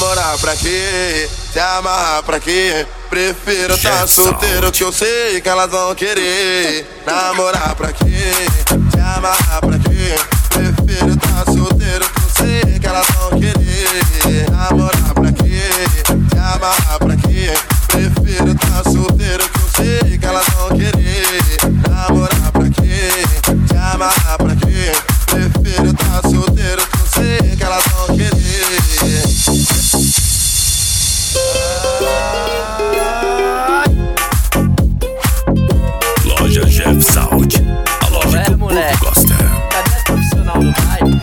Namorar pra quê? Se amarrar pra quê? Prefiro tá solteiro que eu sei que elas vão querer. Namorar pra quê? Se amarrar pra quê? Prefiro tá solteiro que eu sei que elas vão querer. Namorar pra quê? Se amarrar pra quê? Prefiro tá solteiro que eu sei que elas vão querer. Namorar pra quê? Se amarrar pra quê? Prefiro tá solteiro que eu sei que elas vão querer. Loja Jeff Sound, a loja que o povo gosta. Cadê a profissional do baile?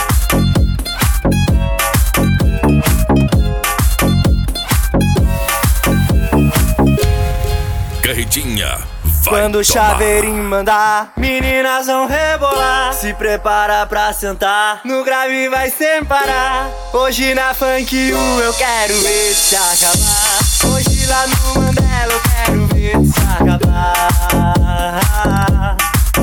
Carretinha, vai Quando o tomar. chaveirinho mandar, meninas vão rebolar. Se prepara pra sentar, no grave vai sem parar. Hoje na Funk U eu quero ver se acabar. Hoje lá no Mandela eu quero ver se acabar.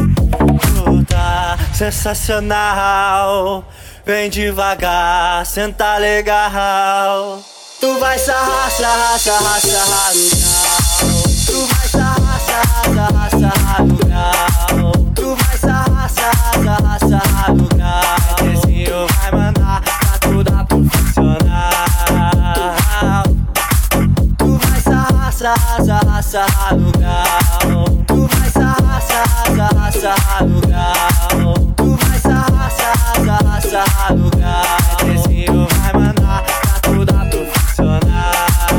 Tá sensacional, vem devagar, senta legal. Tu vai sarrar, sarrar, sarrar, sarrar no grau. Tu vai sarrar, sarrar, sarrar, sarrar no grau. Tu vai sarrar, sarrar, sarrar, sarrar no grau. Desenho vai mandar pra toda profissional. Tu vai sarrar, sarrar, sarrar, sarrar no grau. Tu vai sarrar, sarrar, sarrar, sarrar no grau. Tu vai sarrar, sarrar, sarrar, sarrar no grau. Desenho vai mandar pra toda profissional.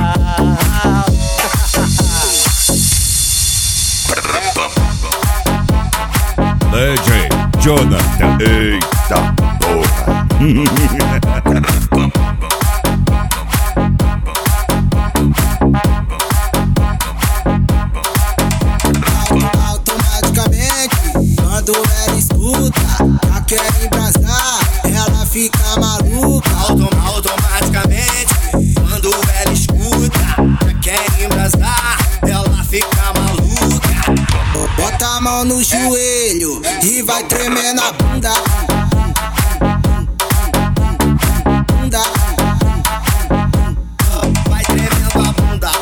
DJ Jonathan, eita porra. Automaticamente, quando ela escuta, já quer embrasar, ela fica maluca. Automaticamente, quando ela escuta, já quer embrasar, ela fica maluca. Bota a mão no joelho e vai tremer na bunda. Vai tremendo a bunda.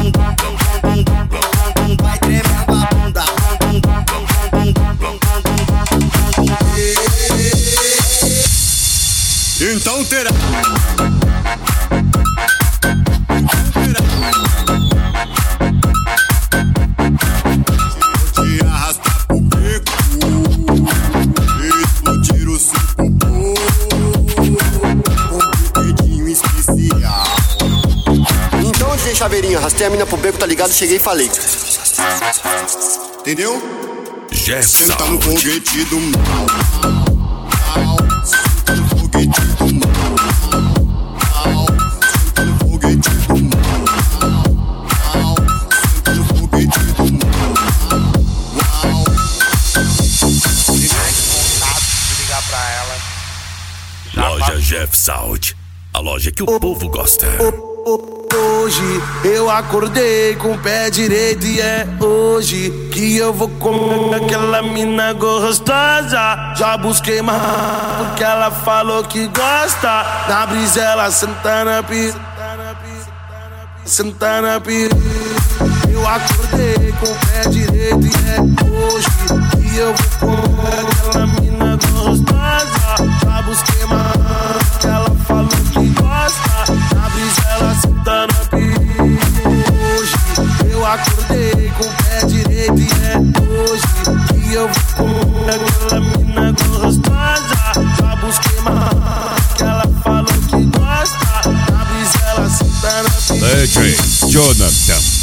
Vai tremendo a bunda. Então terá. Chaveirinho, arrastei a mina pro beco, tá ligado? Cheguei e falei. Entendeu? Jeff Senta no Sound. foguete do mal. Senta no foguete do mal. Senta no foguete do mal. Senta no foguete do mal. Ligar pra ela. Loja Jeff Sound, a loja que o povo gosta. Hoje eu acordei com o pé direito e é hoje que eu vou comer aquela mina gostosa. Já busquei mais porque ela falou que gosta. Na brisa ela senta na pista, senta na pista. Eu acordei com o pé direito e é hoje que eu vou comer aquela mina gostosa. Já busquei mais porque ela falou que gosta. Na brisa ela senta na pista. Hoje eu acordei com o pé direito e é hoje que eu vou comer aquela mina gostosa. Já busquei mais porque ela falou que gosta. Na brisa ela senta na pista. DJ Jonathan.